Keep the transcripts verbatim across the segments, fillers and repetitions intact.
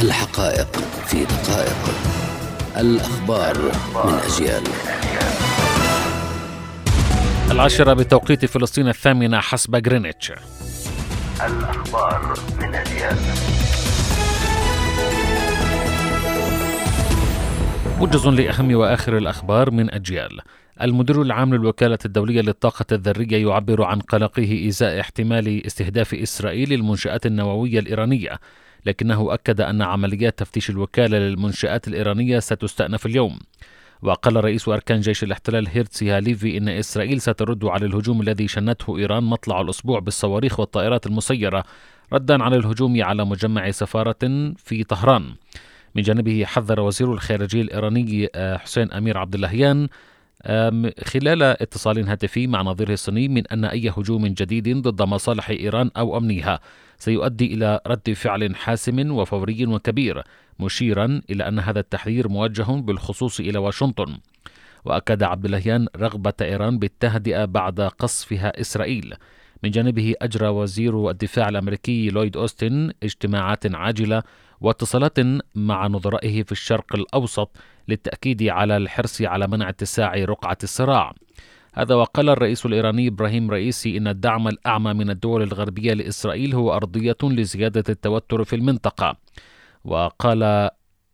الحقائق في دقائق. الأخبار من أجيال. العاشرة بتوقيت فلسطين، الثامنة حسب غرينتش. الأخبار من أجيال. موجز لأهم وآخر الأخبار من أجيال. المدير العام للوكالة الدولية للطاقة الذرية يعبر عن قلقه إزاء احتمال استهداف إسرائيل للمنشآت النووية الإيرانية، لكنه أكد أن عمليات تفتيش الوكالة للمنشآت الإيرانية ستستأنف اليوم. وقال رئيس أركان جيش الاحتلال هيرتسي هاليفي إن إسرائيل سترد على الهجوم الذي شنته إيران مطلع الأسبوع بالصواريخ والطائرات المسيرة، ردا على الهجوم على مجمع سفارة في طهران. من جانبه حذر وزير الخارجية الإيراني حسين أمير عبد اللهيان خلال اتصال هاتفي مع نظيره الصيني من أن أي هجوم جديد ضد مصالح إيران أو أمنها سيؤدي إلى رد فعل حاسم وفوري وكبير، مشيرا إلى أن هذا التحذير موجه بالخصوص إلى واشنطن. وأكد عبد اللهيان رغبة إيران بالتهدئة بعد قصفها إسرائيل. من جانبه أجرى وزير الدفاع الأمريكي لويد أوستن اجتماعات عاجلة واتصالات مع نظرائه في الشرق الأوسط للتأكيد على الحرص على منع اتساع رقعة الصراع. هذا وقال الرئيس الإيراني إبراهيم رئيسي إن الدعم الأعمى من الدول الغربية لإسرائيل هو أرضية لزيادة التوتر في المنطقة. وقال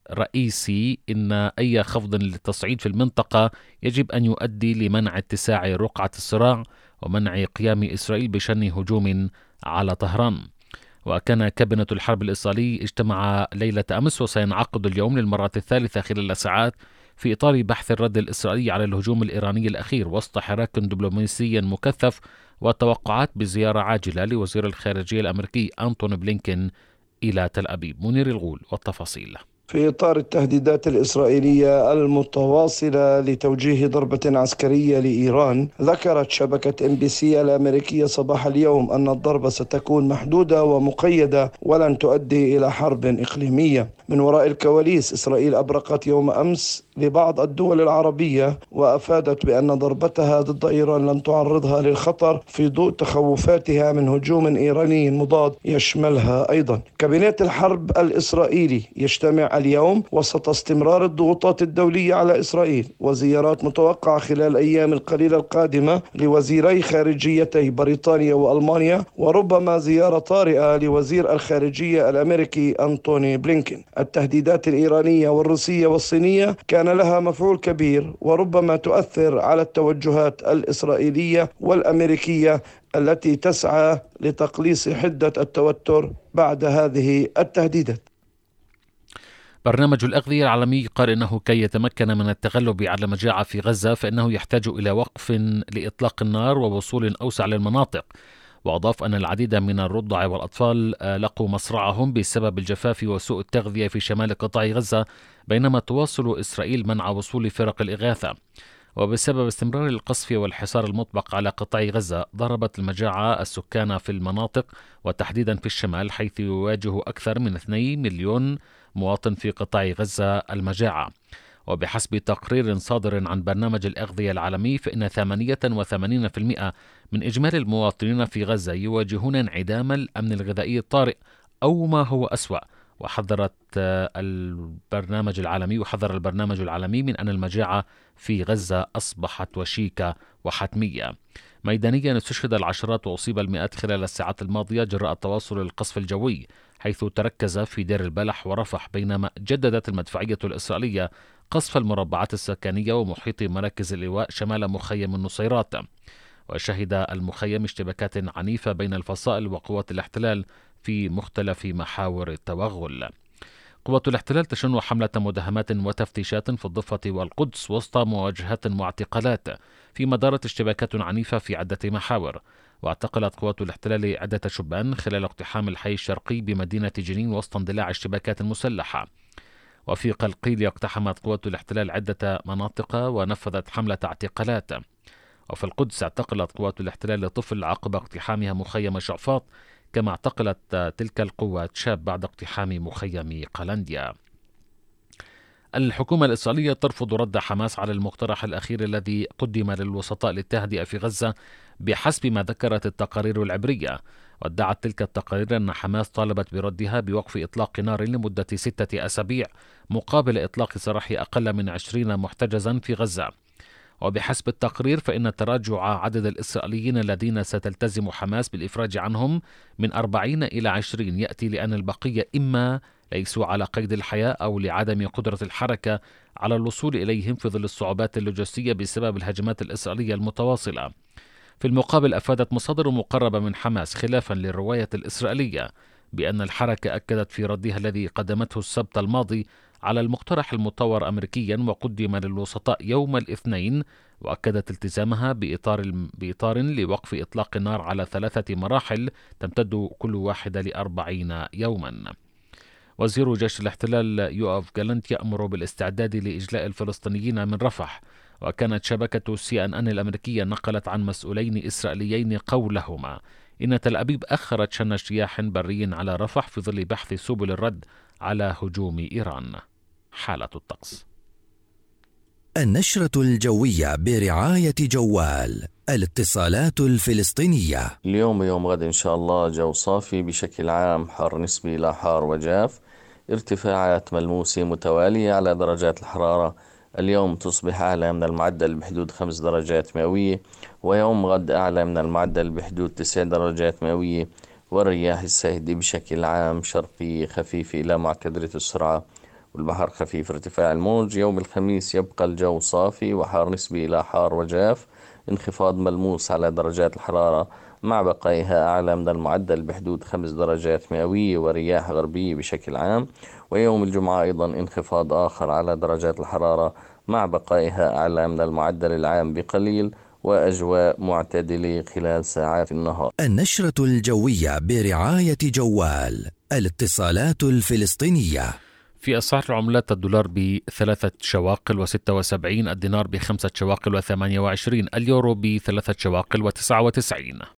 رئيسي إن أي خفض للتصعيد في المنطقة يجب أن يؤدي لمنع اتساع رقعة الصراع ومنع قيام إسرائيل بشن هجوم على طهران. وكان كابينة الحرب الإسرائيلي اجتمع ليلة أمس وسينعقد اليوم للمرة الثالثة خلال ساعات في إطار بحث الرد الإسرائيلي على الهجوم الإيراني الأخير، وسط حراك دبلوماسي مكثف وتوقعات بزيارة عاجلة لوزير الخارجية الأمريكي أنتوني بلينكين إلى تل أبيب. منير الغول والتفاصيل. في إطار التهديدات الإسرائيلية المتواصلة لتوجيه ضربة عسكرية لإيران، ذكرت شبكة إم بي سي الأمريكية صباح اليوم أن الضربة ستكون محدودة ومقيدة ولن تؤدي إلى حرب إقليمية. من وراء الكواليس، إسرائيل أبرقت يوم أمس لبعض الدول العربية وأفادت بأن ضربتها ضد إيران لن تعرضها للخطر في ضوء تخوفاتها من هجوم إيراني مضاد يشملها أيضا. كابينة الحرب الإسرائيلي يجتمع اليوم وسط استمرار الضغوطات الدولية على إسرائيل وزيارات متوقعة خلال الأيام القليلة القادمة لوزيري خارجيتي بريطانيا وألمانيا، وربما زيارة طارئة لوزير الخارجية الأمريكي أنتوني بلينكين. التهديدات الإيرانية والروسية والصينية كان لها مفعول كبير وربما تؤثر على التوجهات الإسرائيلية والأمريكية التي تسعى لتقليص حدة التوتر بعد هذه التهديدات. برنامج الأغذية العالمي قال إنه كي يتمكن من التغلب على المجاعة في غزة فإنه يحتاج إلى وقف لإطلاق النار ووصول أوسع للمناطق. وأضاف أن العديد من الرضع والأطفال لقوا مصرعهم بسبب الجفاف وسوء التغذية في شمال قطاع غزة، بينما تواصل إسرائيل منع وصول فرق الإغاثة. وبسبب استمرار القصف والحصار المطبق على قطاع غزة، ضربت المجاعة السكان في المناطق وتحديدا في الشمال، حيث يواجه أكثر من اثنين مليون مواطن في قطاع غزة المجاعة. وبحسب تقرير صادر عن برنامج الأغذية العالمي، فإن ثمانية وثمانين بالمئة من إجمالي المواطنين في غزة يواجهون انعدام الأمن الغذائي الطارئ أو ما هو أسوأ. وحذرت البرنامج العالمي وحذر البرنامج العالمي من أن المجاعة في غزة أصبحت وشيكة وحتمية. ميدانيا استشهد العشرات وأصيب المئات خلال الساعات الماضية جراء تواصل القصف الجوي، حيث تركز في دير البلح ورفح، بينما جددت المدفعية الإسرائيلية قصف المربعات السكنية ومحيط مراكز اللواء شمال مخيم النصيرات. وشهد المخيم اشتباكات عنيفة بين الفصائل وقوات الاحتلال في مختلف محاور التوغل. قوات الاحتلال تشن حملة مداهمات وتفتيشات في الضفة والقدس وسط مواجهات واعتقالات، فيما دارت اشتباكات عنيفة في عدة محاور. واعتقلت قوات الاحتلال عدة شبان خلال اقتحام الحي الشرقي بمدينة جنين وسط اندلاع اشتباكات مسلحة. وفي قلقيل اقتحمت قوات الاحتلال عدة مناطق ونفذت حملة اعتقالات. وفي القدس اعتقلت قوات الاحتلال طفل عقب اقتحامها مخيم شعفاط، كما اعتقلت تلك القوات شاب بعد اقتحام مخيم قلنديا. الحكومة الإسرائيلية ترفض رد حماس على المقترح الأخير الذي قدم للوسطاء للتهدئة في غزة بحسب ما ذكرت التقارير العبرية. وادعت تلك التقارير أن حماس طالبت بردها بوقف إطلاق نار لمدة ستة أسابيع مقابل إطلاق سراح أقل من عشرين محتجزا في غزة. وبحسب التقرير فإن تراجع عدد الإسرائيليين الذين ستلتزم حماس بالإفراج عنهم من أربعين إلى عشرين يأتي لأن البقية إما ليسوا على قيد الحياة أو لعدم قدرة الحركة على الوصول إليهم في ظل الصعوبات اللوجستية بسبب الهجمات الإسرائيلية المتواصلة. في المقابل أفادت مصادر مقربة من حماس خلافا للرواية الإسرائيلية بأن الحركة أكدت في ردها الذي قدمته السبت الماضي على المقترح المطور أمريكيا وقدم للوسطاء يوم الاثنين، وأكدت التزامها بإطار بإطار لوقف إطلاق النار على ثلاثة مراحل تمتد كل واحدة لأربعين يوما. وزير جيش الاحتلال يوآف جالنت يأمر بالاستعداد لإجلاء الفلسطينيين من رفح. وكانت شبكة سي أن أن الأمريكية نقلت عن مسؤولين إسرائيليين قولهما إن تل أبيب أخرت شن اجتياح بري على رفح في ظل بحث سبل الرد على هجوم إيران. حالة الطقس. النشرة الجوية برعاية جوال. الاتصالات الفلسطينية. اليوم يوم غد إن شاء الله جو صافي بشكل عام، حر نسبي إلى حار وجاف، ارتفاعات ملموسة متوالية على درجات الحرارة. اليوم تصبح أعلى من المعدل بحدود خمس درجات مئوية، ويوم غد أعلى من المعدل بحدود تسع درجات مئوية. والرياح الساهدة بشكل عام شرقية خفيفة إلى معتدلة السرعة، والبحر خفيف ارتفاع الموج. يوم الخميس يبقى الجو صافي وحار نسبي إلى حار وجاف، انخفاض ملموس على درجات الحرارة مع بقائها أعلى من المعدل بحدود خمس درجات مئوية ورياح غربية بشكل عام. ويوم الجمعة أيضا انخفاض آخر على درجات الحرارة مع بقائها أعلى من المعدل العام بقليل، وأجواء معتدلة خلال ساعات النهار. النشرة الجوية برعاية جوال. الاتصالات الفلسطينية. في أسعار العملات: الدولار بثلاثة شواقل وستة وسبعين، الدينار بخمسة شواقل وثمانية وعشرين، اليورو بثلاثة شواقل وتسعة وتسعين.